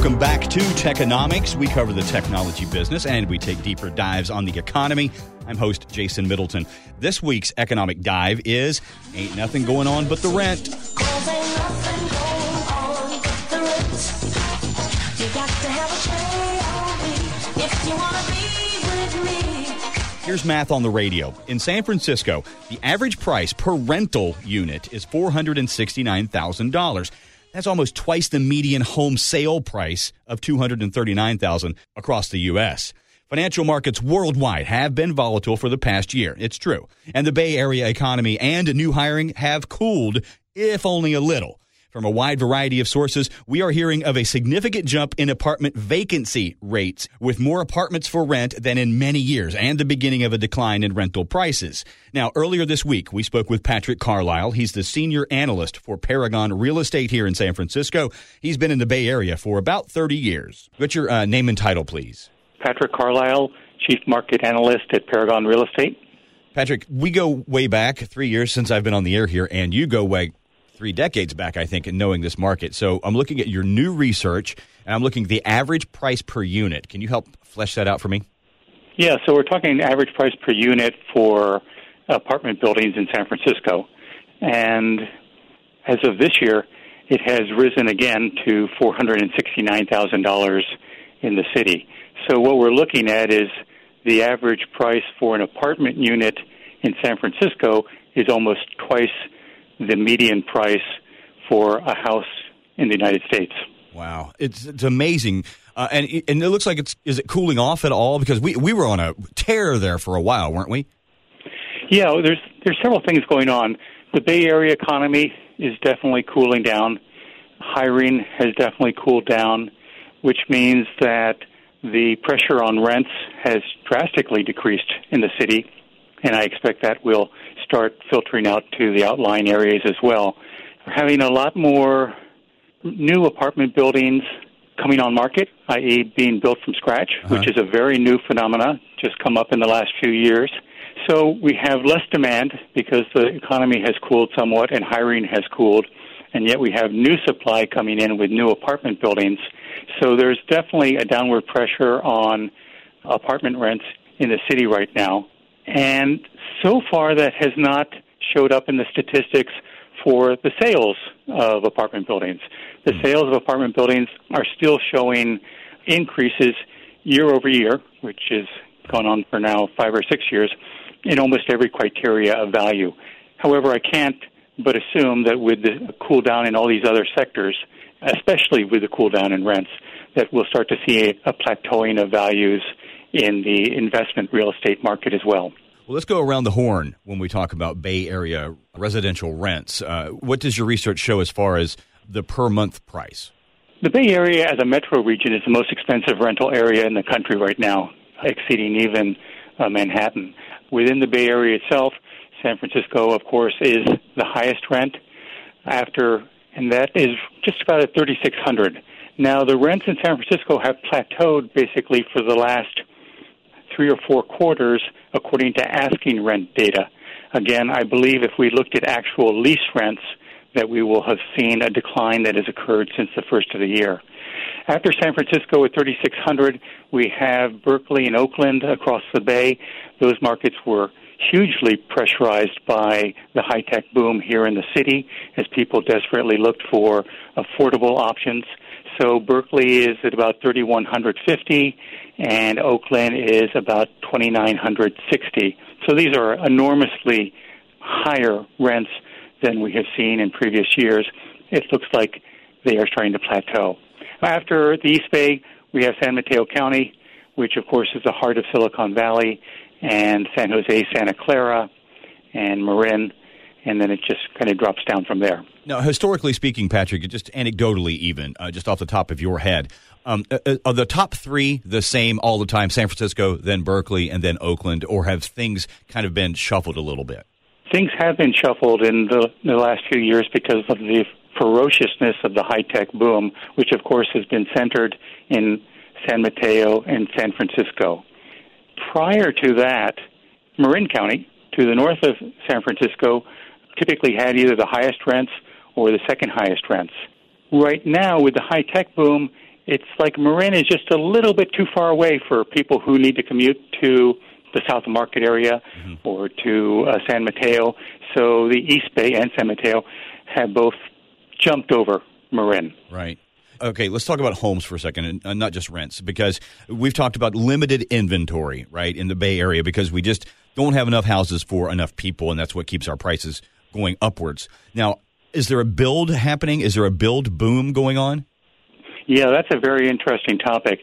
Welcome back to Techonomics. We cover the technology business and we take deeper dives on the economy. I'm host Jason Middleton. This week's economic dive is Ain't Nothing Going On But the Rent. Here's math on the radio. In San Francisco, the average price per rental unit is $469,000. That's almost twice the median home sale price of $239,000 across the U.S. Financial markets worldwide have been volatile for the past year. It's true. And the Bay Area economy and new hiring have cooled, if only a little. From a wide variety of sources, we are hearing of a significant jump in apartment vacancy rates, with more apartments for rent than in many years, and the beginning of a decline in rental prices. Now, earlier this week, we spoke with Patrick Carlisle. He's the senior analyst for Paragon Real Estate here in San Francisco. He's been in the Bay Area for about 30 years. What's your name and title, please? Patrick Carlisle, Chief Market Analyst at Paragon Real Estate. Patrick, we go way back 3 years since I've been on the air here, and you go way 3 decades back, I think, in knowing this market. So I'm looking at your new research, and I'm looking at the average price per unit. Can you help flesh that out for me? Yeah, so we're talking average price per unit for apartment buildings in San Francisco. And as of this year, it has risen again to $469,000 in the city. So what we're looking at is the average price for an apartment unit in San Francisco is almost twice the median price for a house in the United States. Wow. It's amazing. And it looks like is it cooling off at all? Because we were on a tear there for a while, weren't we? Yeah, there's several things going on. The Bay Area economy is definitely cooling down. Hiring has definitely cooled down, which means that the pressure on rents has drastically decreased in the city, and I expect that will start filtering out to the outlying areas as well. We're having a lot more new apartment buildings coming on market, i.e. being built from scratch, which is a very new phenomena, just come up in the last few years. So we have less demand because the economy has cooled somewhat and hiring has cooled, and yet we have new supply coming in with new apartment buildings. So there's definitely a downward pressure on apartment rents in the city right now. And so far, that has not showed up in the statistics for the sales of apartment buildings. The sales of apartment buildings are still showing increases year over year, which has gone on for now 5 or 6 years, in almost every criteria of value. However, I can't but assume that with the cool down in all these other sectors, especially with the cool down in rents, that we'll start to see a plateauing of values in the investment real estate market as well. Well, let's go around the horn when we talk about Bay Area residential rents. What does your research show as far as the per-month price? The Bay Area as a metro region is the most expensive rental area in the country right now, exceeding even Manhattan. Within the Bay Area itself, San Francisco, of course, is the highest rent and that is just about at $3,600. Now, the rents in San Francisco have plateaued basically for the last 3 or 4 quarters, according to asking rent data. Again, I believe if we looked at actual lease rents, that we will have seen a decline that has occurred since the first of the year. After San Francisco at $3,600, we have Berkeley and Oakland across the Bay. Those markets were hugely pressurized by the high-tech boom here in the city as people desperately looked for affordable options. So Berkeley is at about $3,150, and Oakland is about $2,960. So these are enormously higher rents than we have seen in previous years. It looks like they are starting to plateau. After the East Bay, we have San Mateo County, which, of course, is the heart of Silicon Valley, and San Jose, Santa Clara, and Marin, and then it just kind of drops down from there. Now, historically speaking, Patrick, just anecdotally even, just off the top of your head, are the top 3 the same all the time, San Francisco, then Berkeley, and then Oakland, or have things kind of been shuffled a little bit? Things have been shuffled in the last few years because of the ferociousness of the high-tech boom, which, of course, has been centered in San Mateo and San Francisco. Prior to that, Marin County, to the north of San Francisco, typically had either the highest rents or the second highest rents. Right now, with the high-tech boom, it's like Marin is just a little bit too far away for people who need to commute to the South Market area or to San Mateo. So the East Bay and San Mateo have both jumped over Marin. Right. Okay, let's talk about homes for a second, and not just rents, because we've talked about limited inventory, right, in the Bay Area, because we just don't have enough houses for enough people, and that's what keeps our prices going upwards. Now, is there a build happening? Is there a build boom going on? Yeah, that's a very interesting topic.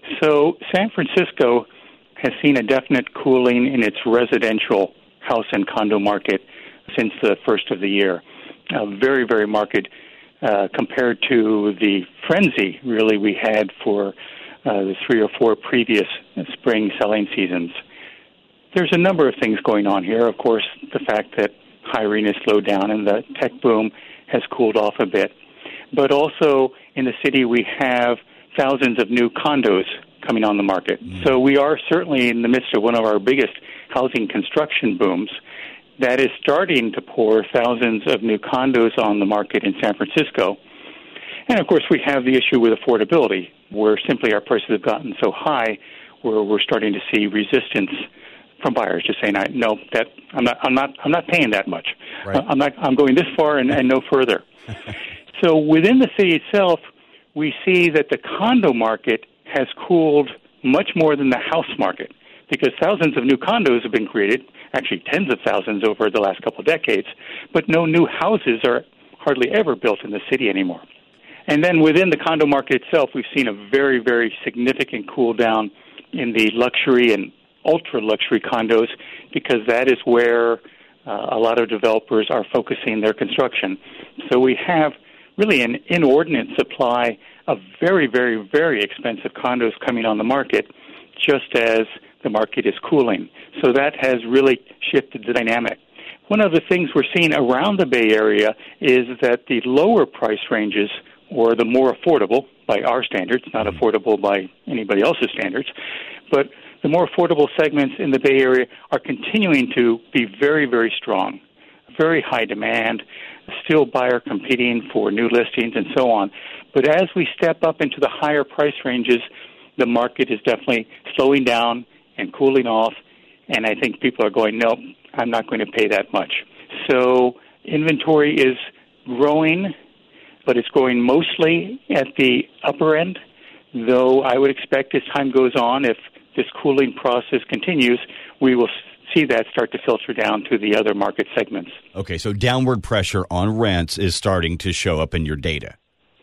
So San Francisco has seen a definite cooling in its residential house and condo market since the first of the year. Very, very marked compared to the frenzy, really, we had for the 3 or 4 previous spring selling seasons. There's a number of things going on here. Of course, the fact that hiring has slowed down and the tech boom has cooled off a bit. But also in the city, we have thousands of new condos coming on the market. So we are certainly in the midst of one of our biggest housing construction booms that is starting to pour thousands of new condos on the market in San Francisco. And, of course, we have the issue with affordability, where simply our prices have gotten so high where we're starting to see resistance from buyers just saying, "No, that I'm not paying that much. Right. I'm going this far and no further." So within the city itself, we see that the condo market has cooled much more than the house market, because thousands of new condos have been created, actually tens of thousands over the last couple of decades, but no new houses are hardly ever built in the city anymore. And then within the condo market itself, we've seen a very, very significant cool down in the luxury and ultra-luxury condos, because that is where a lot of developers are focusing their construction. So we have really an inordinate supply of very, very, very expensive condos coming on the market, just as the market is cooling. So that has really shifted the dynamic. One of the things we're seeing around the Bay Area is that the lower price ranges, or the more affordable by our standards, not affordable by anybody else's standards, but the more affordable segments in the Bay Area are continuing to be very, very strong, very high demand, still buyer competing for new listings and so on. But as we step up into the higher price ranges, the market is definitely slowing down and cooling off, and I think people are going, "No, I'm not going to pay that much." So inventory is growing, but it's growing mostly at the upper end, though I would expect as time goes on, if this cooling process continues, we will see that start to filter down to the other market segments. Okay, so downward pressure on rents is starting to show up in your data.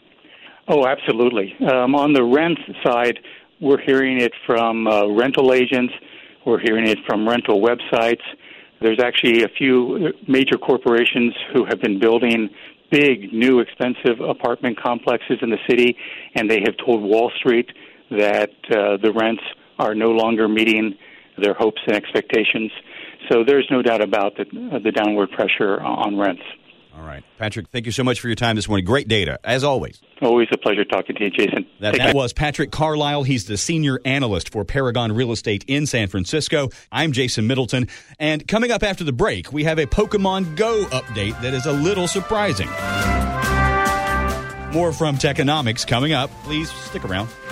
Oh, absolutely. On the rent side, we're hearing it from rental agents. We're hearing it from rental websites. There's actually a few major corporations who have been building big, new, expensive apartment complexes in the city, and they have told Wall Street that the rents are no longer meeting their hopes and expectations. So there's no doubt about the downward pressure on rents. All right. Patrick, thank you so much for your time this morning. Great data, as always. Always a pleasure talking to you, Jason. That was Patrick Carlisle. He's the senior analyst for Paragon Real Estate in San Francisco. I'm Jason Middleton. And coming up after the break, we have a Pokemon Go update that is a little surprising. More from Techonomics coming up. Please stick around.